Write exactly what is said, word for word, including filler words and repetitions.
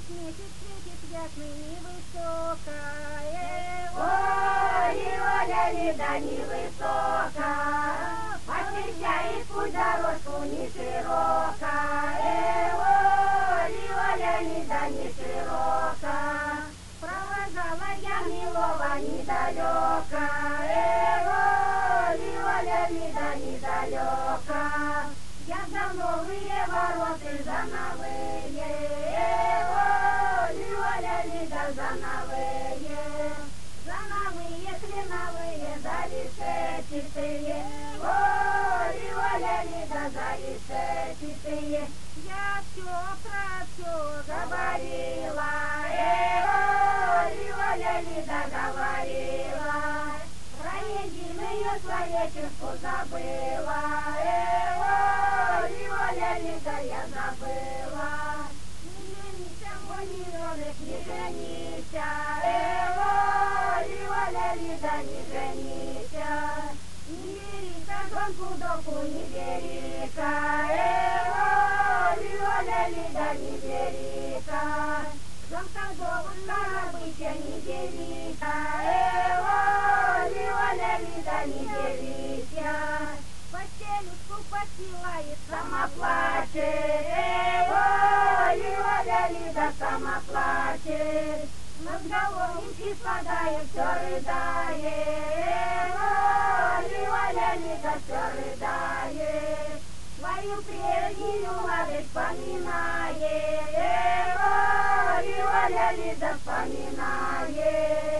Месяц светит ясный невысокое. Ой, Оля, Лида, невысокая, освещает путь дорожку не широкая. Ой, Оля, Лида, не широкая, провожала я милого недалека. Ой, Оля, Лида, недалека, я за новые вороты, за новые. Ой, Оля, Лида, за новые. Зановые, кленовые, за решетчатые. Ой, Оля, Лида, за решетчатые. Я все про все Говорила, э, ой, Оля, Лида, говорила. Про единую человеческую забыла, э, ой, Оля, Лида, я забыла. Не женися, мой миллионок, не женися, э, ой, Оля, Лида, не женися. Не бери-ка гонку доку, не бери-ка, э, ой, Оля, Лида, не бери-ка. Замка довольно рабыча, не бери-ка, э, ой, Оля, Лида, не берися. постелюшку постилает, Сама плачет, э, ой, Оля, Лида, сама плачет. Над головнички спадает, все рыдает. Ой, Оля, Лида, все рыдает. Свою прежнюю молодость вспоминает. Ой, Оля, Лида, вспоминает.